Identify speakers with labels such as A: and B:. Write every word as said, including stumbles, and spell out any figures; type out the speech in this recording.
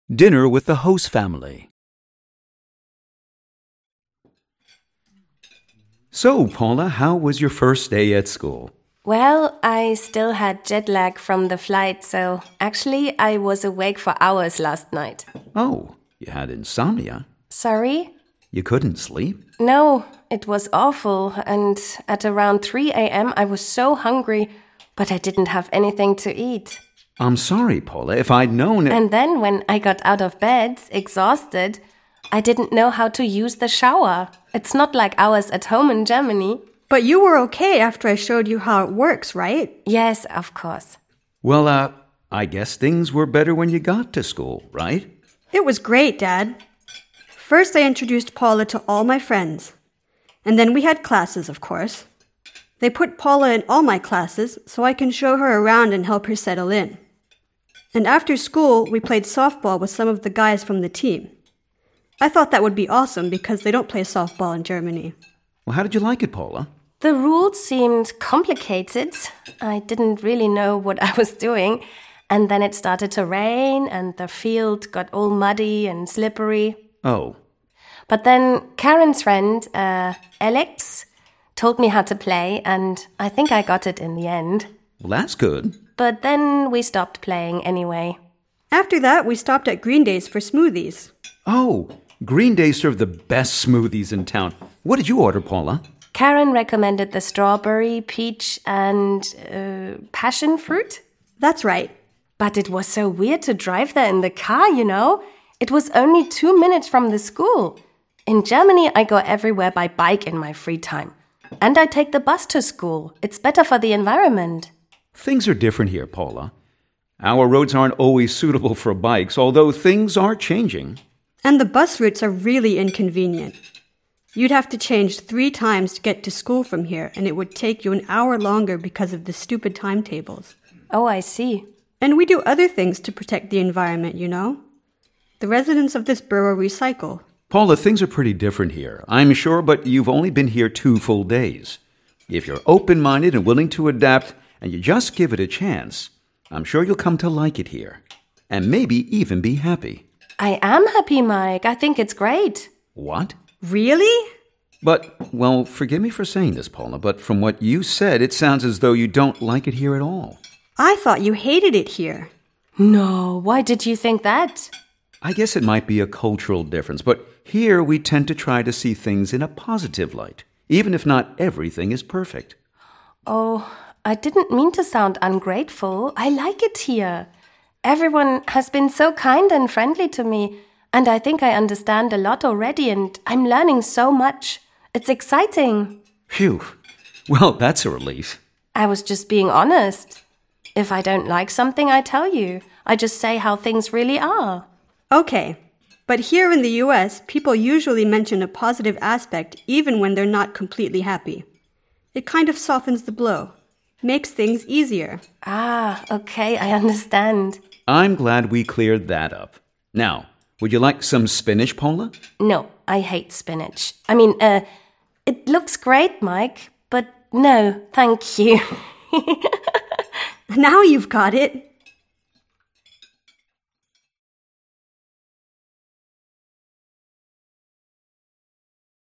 A: Dinner with the host family. So, Paula, how was your first day at school?
B: Well, I still had jet lag from the flight, so actually I was awake for hours last night.
A: Oh, you had insomnia?
B: Sorry?
A: You couldn't sleep?
B: No, it was awful, and at around three a.m. I was so hungry, but I didn't have anything to eat.
A: I'm sorry, Paula, if I'd known it...
B: And then when I got out of bed, exhausted, I didn't know how to use the shower. It's not like ours at home in Germany.
C: But you were okay after I showed you how it works, right?
B: Yes, of course.
A: Well, uh, I guess things were better when you got to school, right?
C: It was great, Dad. First, I introduced Paula to all my friends. And then we had classes, of course. They put Paula in all my classes so I can show her around and help her settle in. And after school, we played softball with some of the guys from the team. I thought that would be awesome because they don't play softball in Germany.
A: Well, how did you like it, Paula?
B: The rules seemed complicated. I didn't really know what I was doing. And then it started to rain and the field got all muddy and slippery.
A: Oh.
B: But then Karen's friend, uh, Alex, told me how to play and I think I got it in the end.
A: Well, that's good.
B: But then we stopped playing anyway.
C: After that, we stopped at Green Days for smoothies.
A: Oh, Green Day serve the best smoothies in town. What did you order, Paula?
B: Karen recommended the strawberry, peach, and uh, passion fruit.
C: That's right.
B: But it was so weird to drive there in the car, you know? It was only two minutes from the school. In Germany, I go everywhere by bike in my free time. And I take the bus to school. It's better for the environment.
A: Things are different here, Paula. Our roads aren't always suitable for bikes, although things are changing.
C: And the bus routes are really inconvenient. You'd have to change three times to get to school from here, and it would take you an hour longer because of the stupid timetables.
B: Oh, I see.
C: And we do other things to protect the environment, you know? The residents of this borough recycle.
A: Paula, things are pretty different here, I'm sure, but you've only been here two full days. If you're open-minded and willing to adapt, and you just give it a chance, I'm sure you'll come to like it here. And maybe even be happy.
B: I am happy, Mike. I think it's great.
A: What?
C: Really?
A: But, well, forgive me for saying this, Paula, but from what you said, it sounds as though you don't like it here at all.
C: I thought you hated it here.
B: No, why did you think that?
A: I guess it might be a cultural difference, but here we tend to try to see things in a positive light, even if not everything is perfect.
B: Oh, I didn't mean to sound ungrateful. I like it here. Everyone has been so kind and friendly to me, and I think I understand a lot already, and I'm learning so much. It's exciting.
A: Phew. Well, that's a relief.
B: I was just being honest. If I don't like something, I tell you. I just say how things really are.
C: Okay, but here in the U S, people usually mention a positive aspect even when they're not completely happy. It kind of softens the blow, makes things easier.
B: Ah, okay, I understand.
A: I'm glad we cleared that up. Now, would you like some spinach, Paula?
B: No, I hate spinach. I mean, uh, it looks great, Mike, but no, thank you.
C: Now you've got it.